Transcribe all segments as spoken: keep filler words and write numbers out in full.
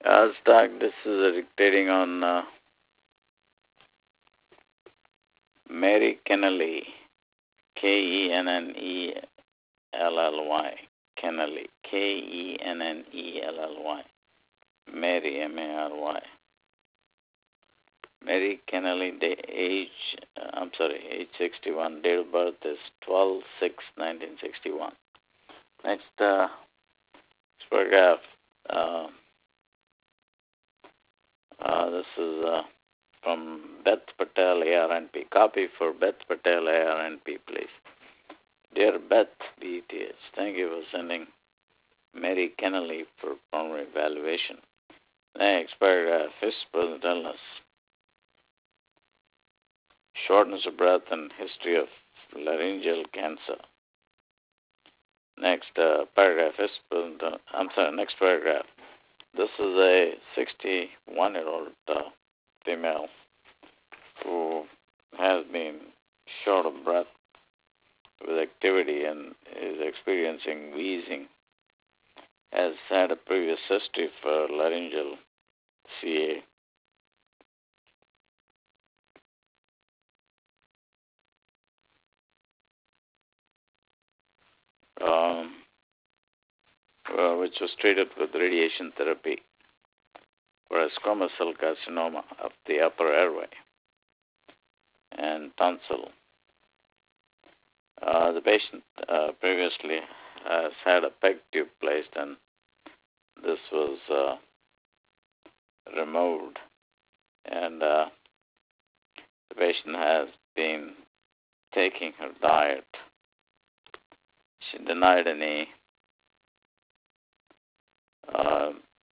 Uh, Stark, this is a dictating on uh, Mary Kennelly, K E N N E L L Y, Kennelly, K E N N E L L Y, Mary, M A R Y. Mary Kennelly, the age, uh, I'm sorry, age sixty-one, date of birth is twelve six nineteen sixty-one. Next, uh, paragraph. Uh, uh, this is uh, from Beth Patel, A R N P. Copy for Beth Patel, A R N P, please. Dear Beth, B T H, thank you for sending Mary Kennelly for pulmonary evaluation. Next paragraph, fifth present illness. Shortness of breath and history of laryngeal cancer. Next uh, paragraph, fifth present, uh, I'm sorry, next paragraph. This is a sixty-one-year-old uh, female who has been short of breath with activity and is experiencing wheezing, has had a previous history for laryngeal C A, um, uh, which was treated with radiation therapy for a squamous cell carcinoma of the upper airway and tonsil. Uh, the patient uh, previously has had a PEG tube placed, and this was uh, removed. And uh, the patient has been taking her diet. She denied any uh,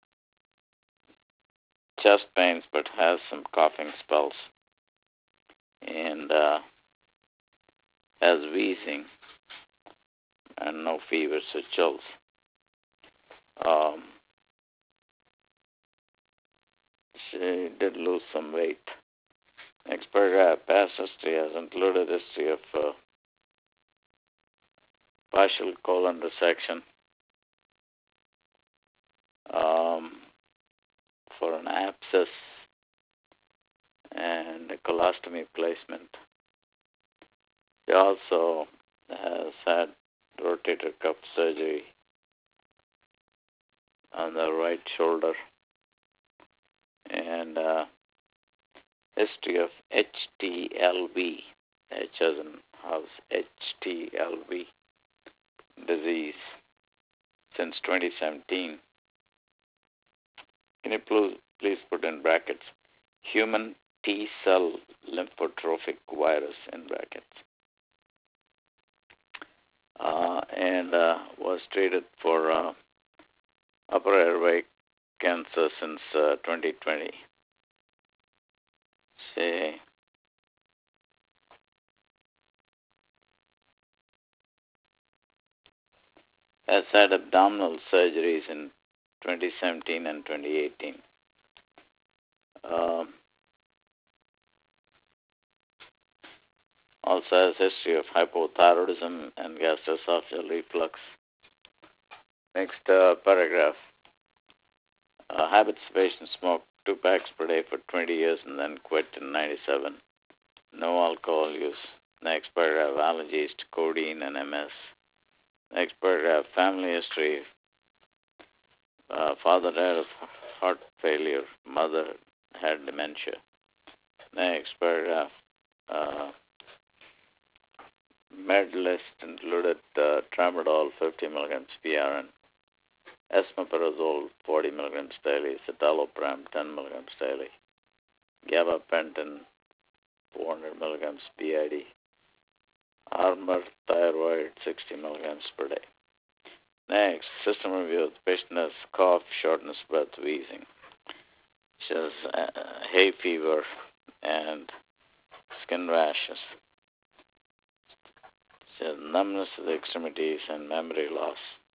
chest pains, but has some coughing spells and uh, has wheezing and no fevers or chills. Um, she did lose some weight. Next paragraph, past history has included history of uh, partial colon resection um, for an abscess and a colostomy placement. She also has had rotator cuff surgery on the right shoulder and uh, history of H T L V, H as in house, H T L V disease since twenty seventeen. Can you please, please put in brackets human T cell lymphotrophic virus in brackets? Uh, and uh, was treated for uh, upper airway cancer since uh, twenty twenty. She has had abdominal surgeries in twenty seventeen and twenty eighteen. Um, also has history of hypothyroidism and gastroesophageal reflux. Next uh, paragraph. Uh, habits: patient smoked two packs per day for twenty years and then quit in ninety-seven. No alcohol use. Next paragraph. Allergies to codeine and M S. Next paragraph. Family history. Uh, father died of heart failure. Mother had dementia. Next paragraph. Uh, med list included uh, tramadol fifty milligrams P R N, esomeprazole forty milligrams daily, citalopram ten milligrams daily, gabapentin four hundred milligrams B I D, Armour thyroid sixty milligrams per day. Next, system review. The patient has cough, shortness of breath, wheezing. She has uh, hay fever and skin rashes. She has numbness of the extremities and memory loss.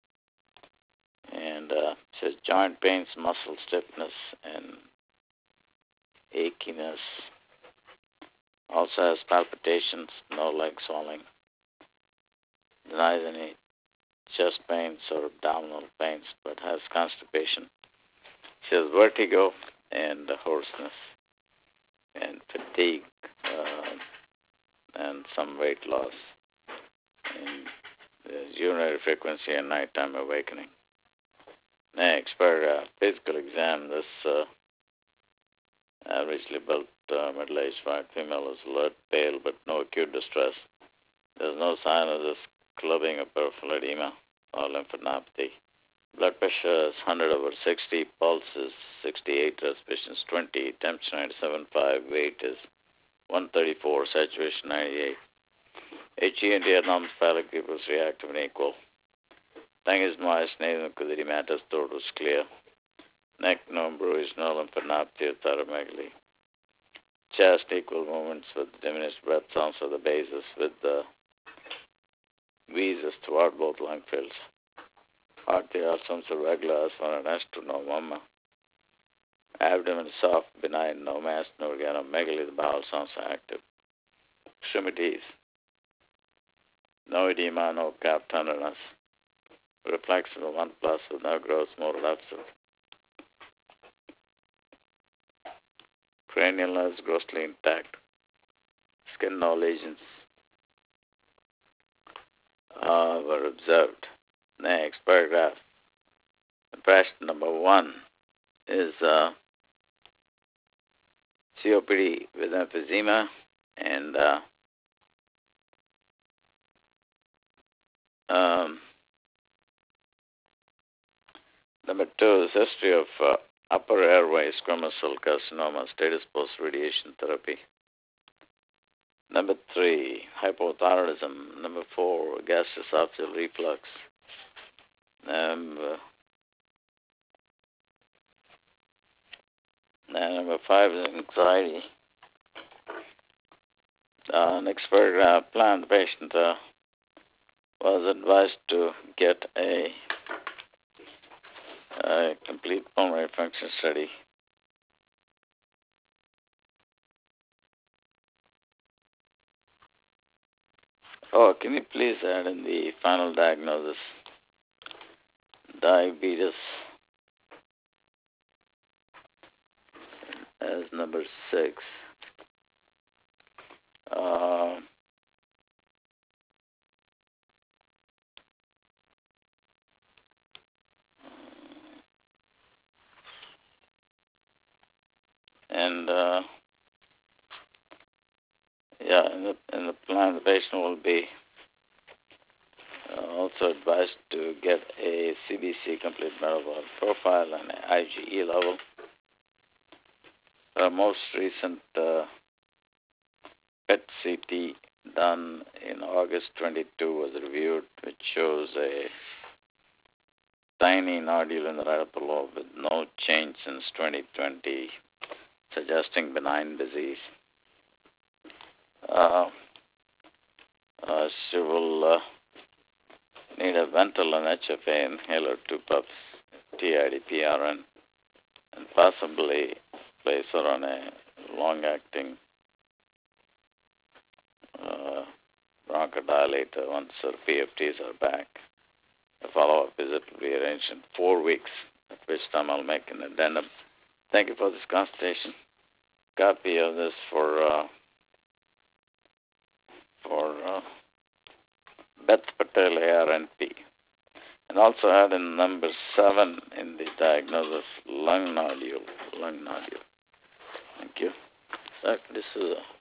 And uh, she has joint pains, muscle stiffness, and achiness. Also has palpitations, no leg swelling. Denies any chest pains or abdominal pains, but has constipation. She has vertigo and hoarseness and fatigue uh, and some weight loss. And there's urinary frequency and nighttime awakening. Next, for uh, physical exam, this uh, averagely built uh, middle-aged white female is alert, pale, but no acute distress. There's no sign of this clubbing or peripheral edema or lymphadenopathy. Blood pressure is one hundred over sixty, pulse is sixty-eight, respiration is twenty, temperature ninety-seven point five, weight is one thirty-four, saturation ninety-eight. H E and T atmospheric pupils reactive and equal. Tongue is moist, nasal kudiri matters, throat is clear. Neck, no bruise, no lymphadenopathy or thyromegaly. Chest, equal movements with diminished breath sounds of the bases with the wheezes throughout both lung fields. Heart, the outcomes are regular as for an astro, no mama. Abdomen is soft, benign, no mass, no organomegaly, the bowel sounds are active. Extremities, no edema, no calf tenderness. Reflection of one plus with no growth, more absent. Cranial nerves grossly intact. Skin, no lesions uh, were observed. Next paragraph. Impression number one is uh, C O P D with emphysema and uh, um, number two is history of uh, upper airway squamous cell carcinoma, status post-radiation therapy. Number three, hypothyroidism. Number four, gastroesophageal reflux. Number, number five is anxiety. Uh, next paragraph, plan the patient uh, was advised to get a, a complete pulmonary function study. Oh, can you please add in the final diagnosis? Diabetes as number six. Uh, and uh, yeah, in the in the plan, the patient will be uh, also advised to get a C B C, complete metabolic profile, and an I G E level. Our most recent uh, P E T C T done in August twenty-two was reviewed, which shows a tiny nodule in the right upper lobe with no change since twenty twenty, suggesting benign disease. Uh, uh, she will uh, need a Ventolin H F A inhaler, two puffs, T I D P R N, and possibly place her on a long-acting uh, bronchodilator once her P F Ts are back. A follow-up visit will be arranged in four weeks, at which time I'll make an addendum. Thank you for this consultation. Copy of this for uh, for uh, Beth Patel, A R N P. And also add in number seven in the diagnosis, lung nodule, lung nodule. Thank you. Doctor D'Souza.